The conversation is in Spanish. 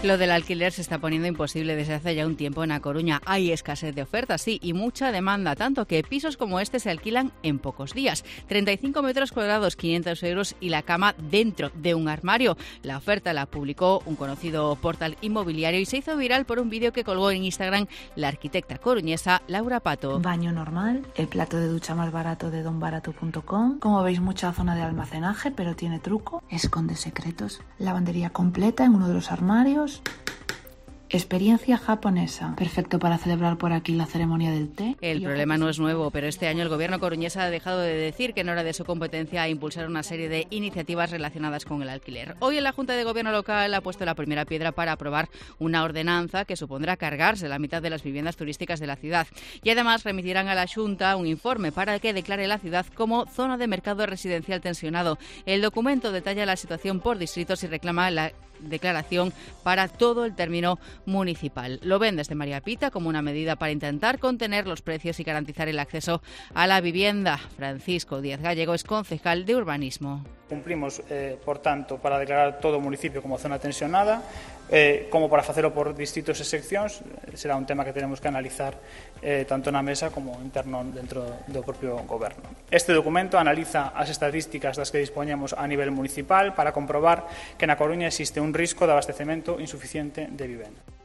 Lo del alquiler se está poniendo imposible desde hace ya un tiempo en A Coruña. Hay escasez de ofertas, sí, y mucha demanda, tanto que pisos como este se alquilan en pocos días. 35 metros cuadrados, 500 euros y la cama dentro de un armario. La oferta la publicó un conocido portal inmobiliario y se hizo viral por un vídeo que colgó en Instagram la arquitecta coruñesa Laura Pato. Baño normal, el plato de ducha más barato de donbarato.com. Como veis, mucha zona de almacenaje, pero tiene truco. Esconde secretos. Lavandería completa en uno de los armarios. Experiencia japonesa. Perfecto para celebrar por aquí la ceremonia del té. El problema no es nuevo, pero este año el gobierno coruñés ha dejado de decir que no era de su competencia impulsar una serie de iniciativas relacionadas con el alquiler. Hoy en la Junta de Gobierno local ha puesto la primera piedra para aprobar una ordenanza que supondrá cargarse la mitad de las viviendas turísticas de la ciudad. Y además remitirán a la Junta un informe para que declare la ciudad como zona de mercado residencial tensionado. El documento detalla la situación por distritos y reclama la declaración para todo el término municipal. Lo ven desde María Pita como una medida para intentar contener los precios y garantizar el acceso a la vivienda. Francisco Díaz Gallego es concejal de urbanismo. Cumplimos, por tanto, para declarar todo o municipio como zona tensionada, como para facelo por distritos e seccións. Será un tema que tenemos que analizar tanto na mesa como interno dentro do propio goberno. Este documento analiza as estatísticas das que dispoñemos a nivel municipal para comprobar que na Coruña existe un risco de abastecemento insuficiente de vivenda.